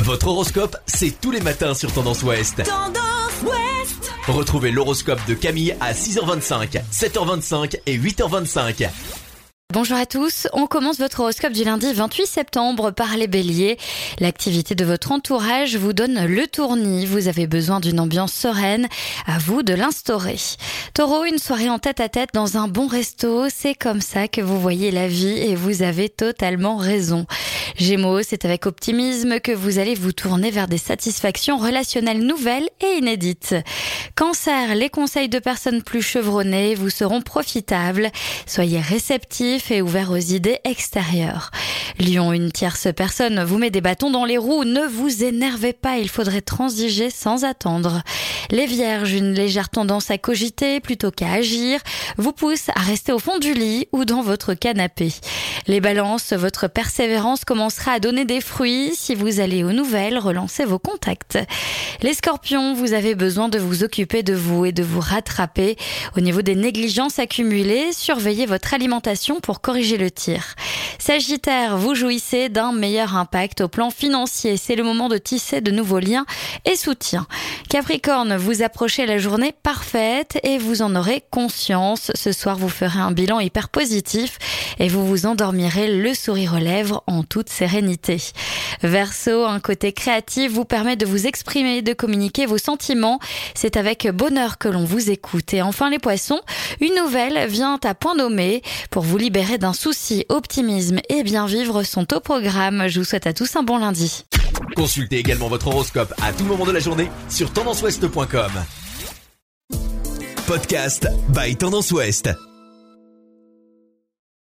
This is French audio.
Votre horoscope, c'est tous les matins sur Tendance Ouest. Tendance Ouest. Retrouvez l'horoscope de Camille à 6h25, 7h25 et 8h25. Bonjour à tous, on commence votre horoscope du lundi 28 septembre par les béliers. L'activité de votre entourage vous donne le tournis, vous avez besoin d'une ambiance sereine, à vous de l'instaurer. Taureau, une soirée en tête-à-tête dans un bon resto, c'est comme ça que vous voyez la vie et vous avez totalement raison. Gémeaux, c'est avec optimisme que vous allez vous tourner vers des satisfactions relationnelles nouvelles et inédites. Cancer, les conseils de personnes plus chevronnées vous seront profitables, soyez réceptifs et ouvert aux idées extérieures. Lion, une tierce personne vous met des bâtons dans les roues, ne vous énervez pas, il faudrait transiger sans attendre. Les Vierges, une légère tendance à cogiter plutôt qu'à agir, vous pousse à rester au fond du lit ou dans votre canapé. Les Balances, votre persévérance commencera à donner des fruits, si vous allez aux nouvelles, relancez vos contacts. Les Scorpions, vous avez besoin de vous occuper de vous et de vous rattraper. Au niveau des négligences accumulées, surveillez votre alimentation pour corriger le tir. Sagittaire, vous jouissez d'un meilleur impact au plan financier. C'est le moment de tisser de nouveaux liens et soutiens. Capricorne, vous approchez la journée parfaite et vous en aurez conscience. Ce soir, vous ferez un bilan hyper positif et vous vous endormirez le sourire aux lèvres en toute sérénité. Verseau, un côté créatif vous permet de vous exprimer, de communiquer vos sentiments. C'est avec bonheur que l'on vous écoute. Et enfin les Poissons, une nouvelle vient à point nommé. Pour vous libérer d'un souci, optimisme et bien vivre sont au programme. Je vous souhaite à tous un bon lundi. Consultez également votre horoscope à tout moment de la journée sur tendanceouest.com. Podcast by Tendance Ouest.